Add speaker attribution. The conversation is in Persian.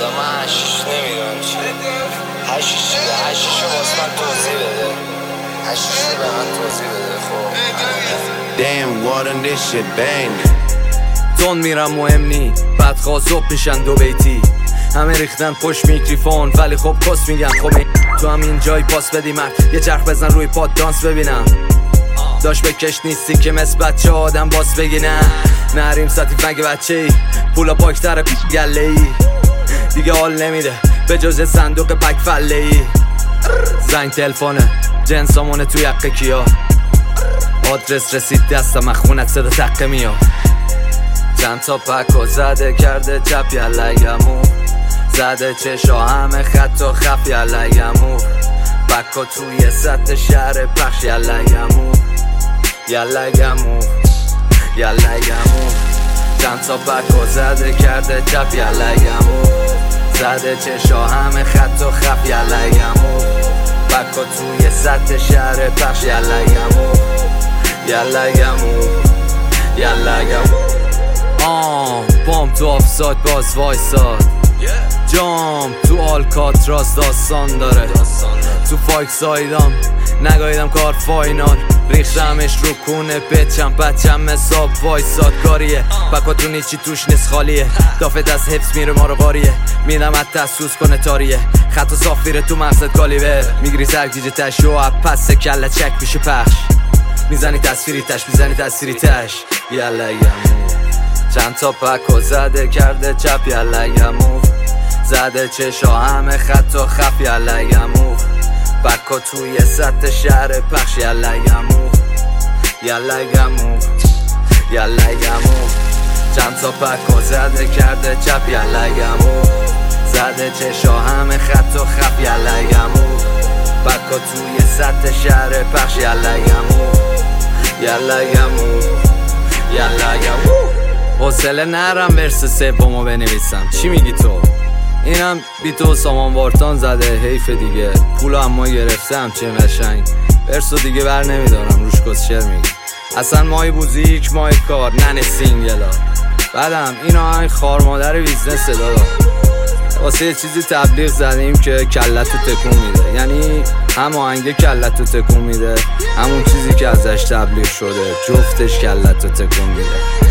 Speaker 1: خدا من حشیش نمیدونم چیه. حشیشو واسه من توضیح بده. حشیشو به من توضیح بده. خب
Speaker 2: Damn water this shit bang.
Speaker 3: تون میرم مهم نی بعد خواه پیشن دو بیتی همه ریختن پشت میکریفون ولی خب کس میگن. خب تو هم این جای پاس بدی مرد یه چرخ بزن روی پاد دانس ببینم. داشت بکش نیستی که مثل بچه آدم باس بگی نه نریم ساتی فنگ بچه ای پولا پاکتر گله ای دیگه حال نمیده به جز صندوق پک فله ای. زنگ تلفونه جنسامونه توی حق کیا آدرس رسید دستم خونت صدا تقه میاد. چند تا پکو زده کرده چپ یلگمو زده چشا همه خط و خف یلگمو پکو توی سطح شهر پخش یلگمو یلگمو یلگمو چند تا پکو زده کرده چپ یلگمو زده چشا همه خط و خف یلگمو پکو توی سطح شهر پخش یلگمو یلگمو یلگمو بام تو آفساید باز وایساد جام تو آلکاتراس داستان داره تو فایک سایدام نگاهیدم کار فاینال ریختمش رو کونه پچم حساب وایساد کاریه پکاتون هیچی توش نیست خالیه دافت از حفظ میره ما رو قاریه میدم حتی تسوس کنه تاریه خط و صافیره تو مقصد کالیبر میگیری سرگیجه تش و پس کله چک میشه پخش میزنی تصویری تش یلگمو چند تا پکو زده کرده چپ یلگمو زده چشا همه خط و خف یلگمو پکو توی سطح شهر پخش یلگمو یلگمو یلگمو چند تا پکو زده کرده چپ یلگمو زده چشا همه خط و خف یلگمو پکو توی سطح شهر پخش یلگمو یلگمو یلگمو حوصله نرم ورس سومو بنویسم. چی میگی تو؟ اینم بی تو سامان وارتان زده حیف دیگه پولو اما گرفتم چه قشنگ ورسو دیگه بر نمیدارم روش کسشر میگی اصلا مای موزیک مای کار ننه سینگلا بعدم این آهنگ خار مادر بیزنس دادا واسه یه چیزی تبلیغ زدیم که کلتو تکون میده یعنی هم آهنگ کلتو تکون میده همون چیزی که ازش تبلیغ شده جفتش کلتو تکون میده.